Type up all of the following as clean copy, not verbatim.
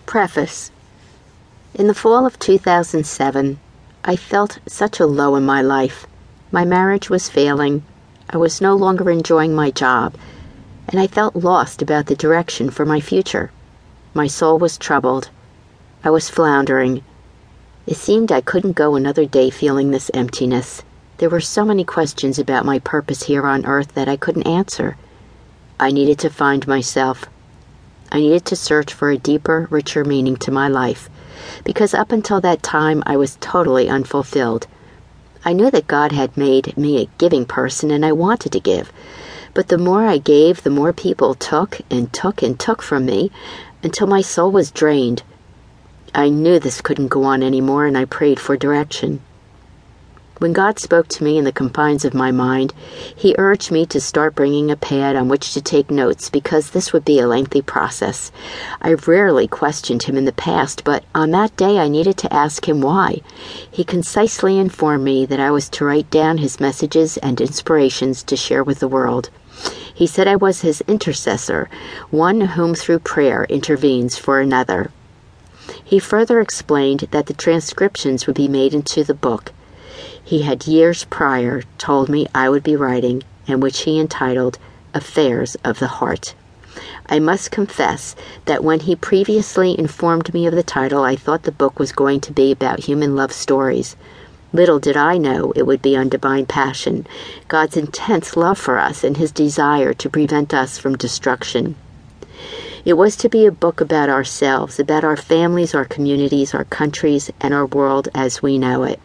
Preface. In the fall of 2007, I felt such a low in my life. My marriage was failing. I was no longer enjoying my job, and I felt lost about the direction for my future. My soul was troubled. I was floundering. It seemed I couldn't go another day feeling this emptiness. There were so many questions about my purpose here on earth that I couldn't answer. I needed to find myself. I needed to search for a deeper, richer meaning to my life, because up until that time I was totally unfulfilled. I knew that God had made me a giving person, and I wanted to give. But the more I gave, the more people took and took and took from me, until my soul was drained. I knew this couldn't go on anymore, and I prayed for direction. When God spoke to me in the confines of my mind, He urged me to start bringing a pad on which to take notes, because this would be a lengthy process. I rarely questioned Him in the past, but on that day I needed to ask Him why. He concisely informed me that I was to write down His messages and inspirations to share with the world. He said I was His intercessor, one whom through prayer intervenes for another. He further explained that the transcriptions would be made into the book He had years prior told me I would be writing, and which He entitled Affairs of the Heart. I must confess that when He previously informed me of the title, I thought the book was going to be about human love stories. Little did I know it would be on divine passion, God's intense love for us and His desire to prevent us from destruction. It was to be a book about ourselves, about our families, our communities, our countries, and our world as we know it.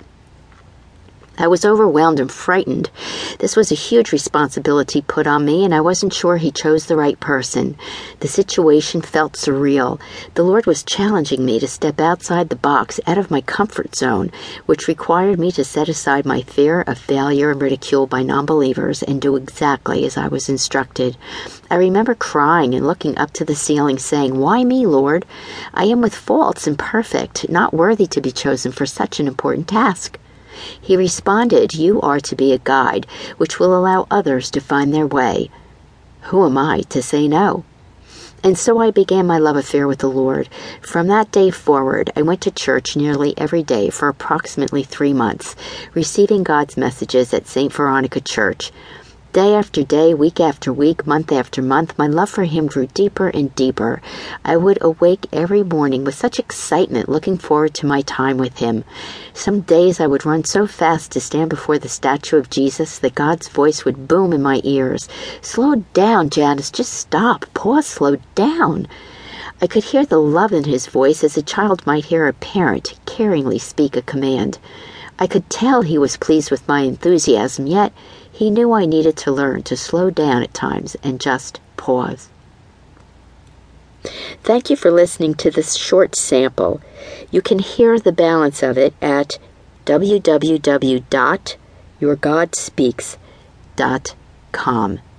I was overwhelmed and frightened. This was a huge responsibility put on me, and I wasn't sure He chose the right person. The situation felt surreal. The Lord was challenging me to step outside the box, out of my comfort zone, which required me to set aside my fear of failure and ridicule by non-believers and do exactly as I was instructed. I remember crying and looking up to the ceiling, saying, "Why me, Lord? I am with faults, imperfect, not worthy to be chosen for such an important task." He responded, "You are to be a guide, which will allow others to find their way. Who am I to say no?" And so I began my love affair with the Lord. From that day forward, I went to church nearly every day for approximately 3 months, receiving God's messages at St. Veronica Church. Day after day, week after week, month after month, my love for Him grew deeper and deeper. I would awake every morning with such excitement, looking forward to my time with Him. Some days I would run so fast to stand before the statue of Jesus that God's voice would boom in my ears. "Slow down, Janice, just stop, pause, slow down." I could hear the love in His voice as a child might hear a parent caringly speak a command. I could tell He was pleased with my enthusiasm, yet He knew I needed to learn to slow down at times and just pause. Thank you for listening to this short sample. You can hear the balance of it at www.yourgodspeaks.com.